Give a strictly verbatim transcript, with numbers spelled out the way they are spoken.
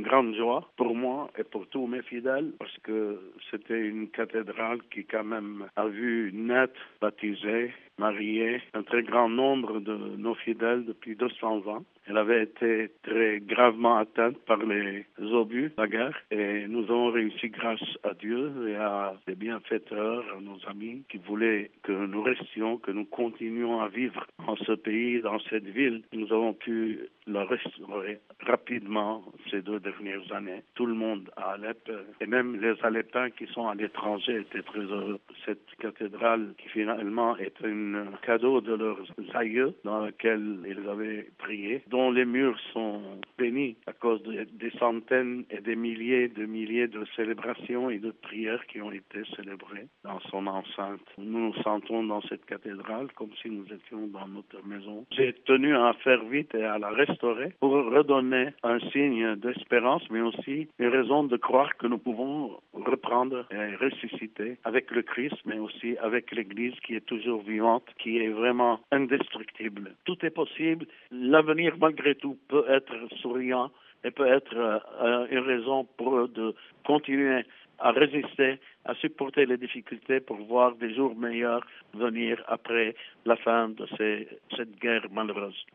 grande joie pour moi et pour tous mes fidèles parce que c'était une cathédrale qui quand même a vu naître, baptiser, marier un très grand nombre de nos fidèles depuis deux cents ans. Elle avait été très gravement atteinte par les obus de la guerre et nous avons réussi grâce à Dieu et à des bienfaiteurs, à nos amis qui voulaient que nous restions, que nous continuions à vivre dans ce pays, dans cette ville. Nous avons pu la restaurer rapidement ces deux dernières années. Tout le monde à Alep et même les Alepins qui sont à l'étranger étaient très heureux. Cette cathédrale qui finalement est un cadeau de leurs aïeux dans lequel ils avaient prié, dont les murs sont bénis à cause de, des centaines et des milliers de milliers de célébrations et de prières qui ont été célébrées dans son enceinte. Nous nous sentons dans cette cathédrale comme si nous étions dans notre maison. J'ai tenu à faire vite et à la restaurer pour redonner un signe d'espérance, mais aussi une raison de croire que nous pouvons reprendre et ressusciter avec le Christ, mais aussi avec l'Église qui est toujours vivante, qui est vraiment indestructible. Tout est possible. L'avenir, malgré tout, peut être souriant et peut être euh, une raison pour eux de continuer à résister, à supporter les difficultés pour voir des jours meilleurs venir après la fin de ces, cette guerre malheureuse.